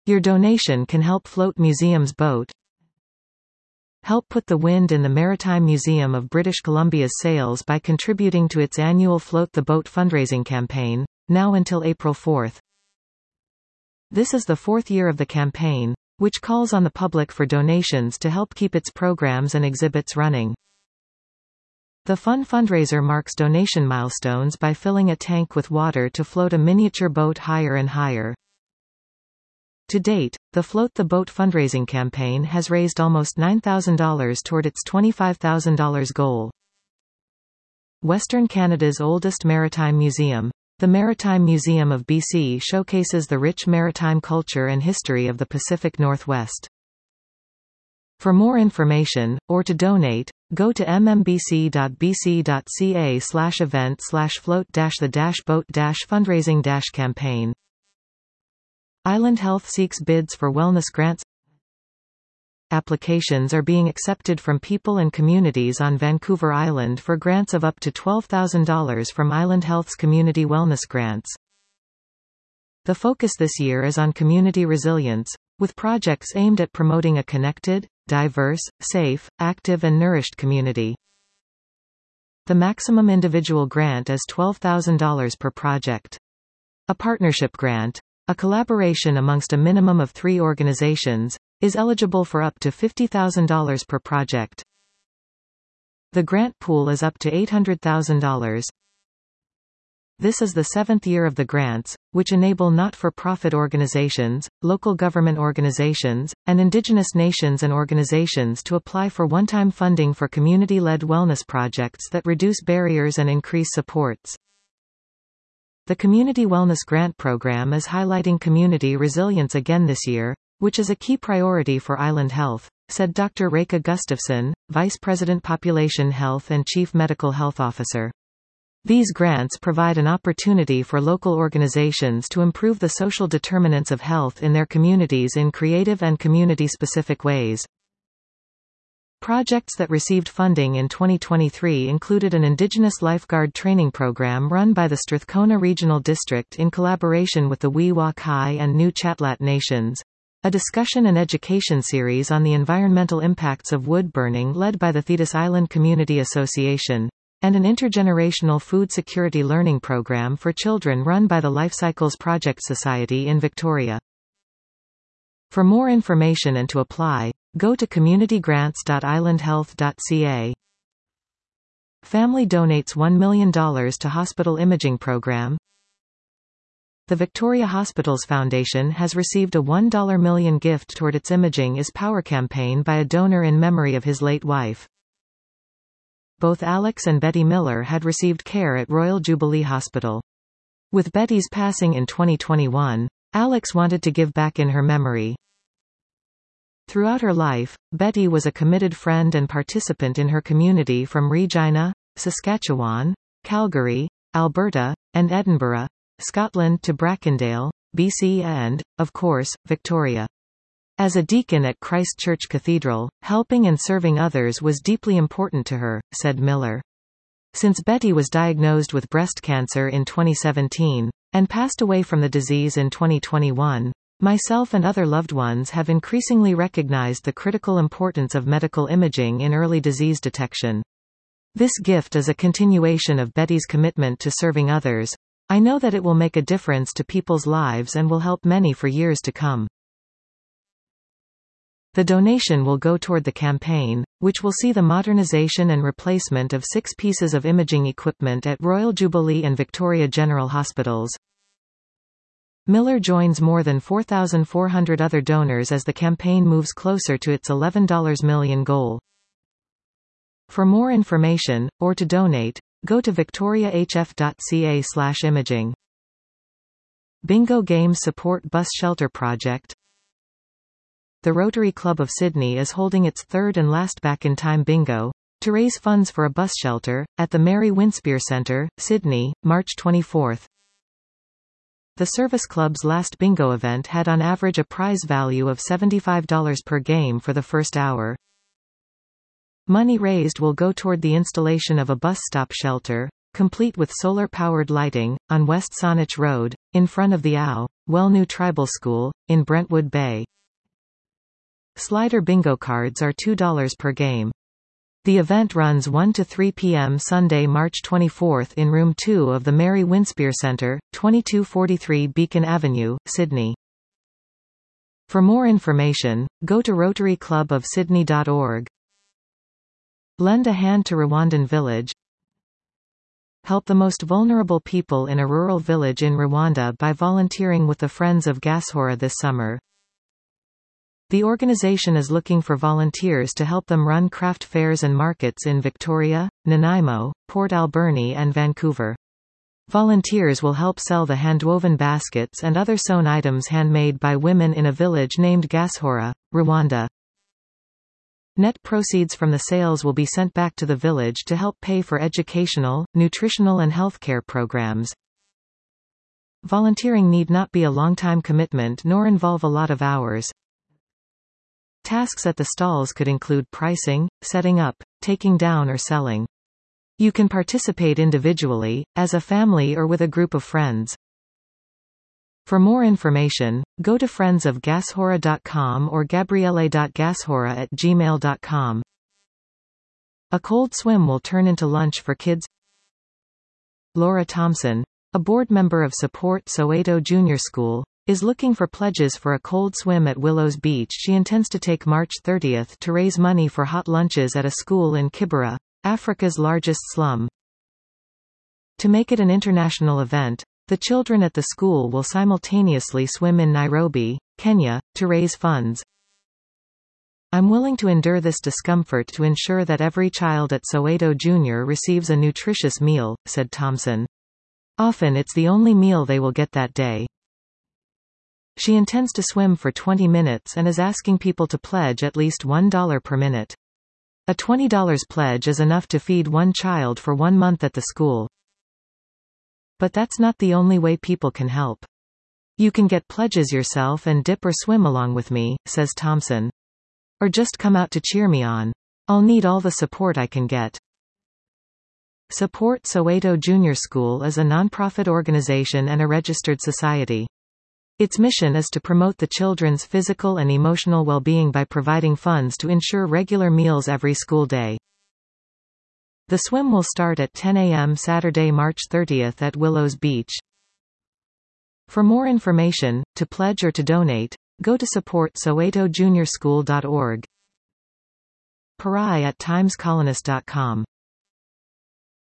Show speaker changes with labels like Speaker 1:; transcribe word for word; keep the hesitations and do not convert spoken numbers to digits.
Speaker 1: Your donation can help float museum's boat. Help put the wind in the Maritime Museum of British Columbia's sails by contributing to its annual Float the Boat fundraising campaign, now until April fourth. This is the fourth year of the campaign, which calls on the public for donations to help keep its programs and exhibits running. The fun fundraiser marks donation milestones by filling a tank with water to float a miniature boat higher and higher. To date, the Float the Boat fundraising campaign has raised almost nine thousand dollars toward its twenty-five thousand dollars goal. Western Canada's oldest maritime museum, the Maritime Museum of B C, showcases the rich maritime culture and history of the Pacific Northwest. For more information, or to donate, go to m m b c dot b c dot c a slash event slash float dash the dash boat dash fundraising dash campaign. Island Health seeks bids for wellness grants. Applications are being accepted from people and communities on Vancouver Island for grants of up to twelve thousand dollars from Island Health's Community Wellness Grants. The focus this year is on community resilience, with projects aimed at promoting a connected, diverse, safe, active and nourished community. The maximum individual grant is twelve thousand dollars per project. A partnership grant, a collaboration amongst a minimum of three organizations, is eligible for up to fifty thousand dollars per project. The grant pool is up to eight hundred thousand dollars. This is the seventh year of the grants, which enable not-for-profit organizations, local government organizations, and Indigenous nations and organizations to apply for one-time funding for community-led wellness projects that reduce barriers and increase supports. The Community Wellness Grant Program is highlighting community resilience again this year, which is a key priority for Island Health, said Doctor Reka Gustafson, Vice President Population Health and Chief Medical Health Officer. These grants provide an opportunity for local organizations to improve the social determinants of health in their communities in creative and community-specific ways. Projects that received funding in twenty twenty-three included an Indigenous lifeguard training program run by the Strathcona Regional District in collaboration with the Wee-Waa-Kai and New Chatlat Nations, a discussion and education series on the environmental impacts of wood burning led by the Thetis Island Community Association, and an intergenerational food security learning program for children run by the Life Cycles Project Society in Victoria. For more information and to apply, go to community grants dot island health dot c a. Family donates one million dollars to hospital imaging program. The Victoria Hospitals Foundation has received a one million dollars gift toward its Imaging is Power campaign by a donor in memory of his late wife. Both Alex and Betty Miller had received care at Royal Jubilee Hospital. With Betty's passing in twenty twenty-one, Alex wanted to give back in her memory. Throughout her life, Betty was a committed friend and participant in her community from Regina, Saskatchewan, Calgary, Alberta, and Edinburgh, Scotland to Brackendale, B C and, of course, Victoria. As a deacon at Christ Church Cathedral, helping and serving others was deeply important to her, said Miller. Since Betty was diagnosed with breast cancer in twenty seventeen, and passed away from the disease in twenty twenty-one, myself and other loved ones have increasingly recognized the critical importance of medical imaging in early disease detection. This gift is a continuation of Betty's commitment to serving others. I know that it will make a difference to people's lives and will help many for years to come. The donation will go toward the campaign, which will see the modernization and replacement of six pieces of imaging equipment at Royal Jubilee and Victoria General Hospitals. Miller joins more than four thousand four hundred other donors as the campaign moves closer to its eleven million dollars goal. For more information, or to donate, go to victoria h f dot c a slash imaging. Bingo Games Support Bus Shelter Project. The Rotary Club of Sydney is holding its third and last Back in Time Bingo, to raise funds for a bus shelter, at the Mary Winspear Centre, Sydney, March twenty-fourth. The Service Club's last bingo event had on average a prize value of seventy-five dollars per game for the first hour. Money raised will go toward the installation of a bus stop shelter, complete with solar-powered lighting, on West Saanich Road, in front of the O W Wellnew Tribal School, in Brentwood Bay. Slider bingo cards are two dollars per game. The event runs one to three p m Sunday, March twenty-fourth in Room two of the Mary Winspear Centre, twenty-two forty-three Beacon Avenue, Sydney. For more information, go to rotary club of sydney dot org. Lend a hand to Rwandan village. Help the most vulnerable people in a rural village in Rwanda by volunteering with the Friends of Gashora this summer. The organization is looking for volunteers to help them run craft fairs and markets in Victoria, Nanaimo, Port Alberni and Vancouver. Volunteers will help sell the handwoven baskets and other sewn items handmade by women in a village named Gashora, Rwanda. Net proceeds from the sales will be sent back to the village to help pay for educational, nutritional and healthcare programs. Volunteering need not be a long-time commitment nor involve a lot of hours. Tasks at the stalls could include pricing, setting up, taking down or selling. You can participate individually, as a family or with a group of friends. For more information, go to friends of gashora dot com or gabriele dot gashora at gmail dot com. A cold swim will turn into lunch for kids. Laura Thompson, a board member of Support Soweto Junior School, is looking for pledges for a cold swim at Willows Beach. She intends to take March thirtieth to raise money for hot lunches at a school in Kibera, Africa's largest slum. To make it an international event, the children at the school will simultaneously swim in Nairobi, Kenya, to raise funds. I'm willing to endure this discomfort to ensure that every child at Soweto Junior receives a nutritious meal, said Thompson. Often it's the only meal they will get that day. She intends to swim for twenty minutes and is asking people to pledge at least one dollar per minute. A twenty dollar pledge is enough to feed one child for one month at the school. But that's not the only way people can help. You can get pledges yourself and dip or swim along with me, says Thompson. Or just come out to cheer me on. I'll need all the support I can get. Support Soweto Junior School is a nonprofit organization and a registered society. Its mission is to promote the children's physical and emotional well-being by providing funds to ensure regular meals every school day. The swim will start at ten a m Saturday, March thirtieth at Willows Beach. For more information, to pledge or to donate, go to support soweto junior school dot org. Parai at times colonist dot com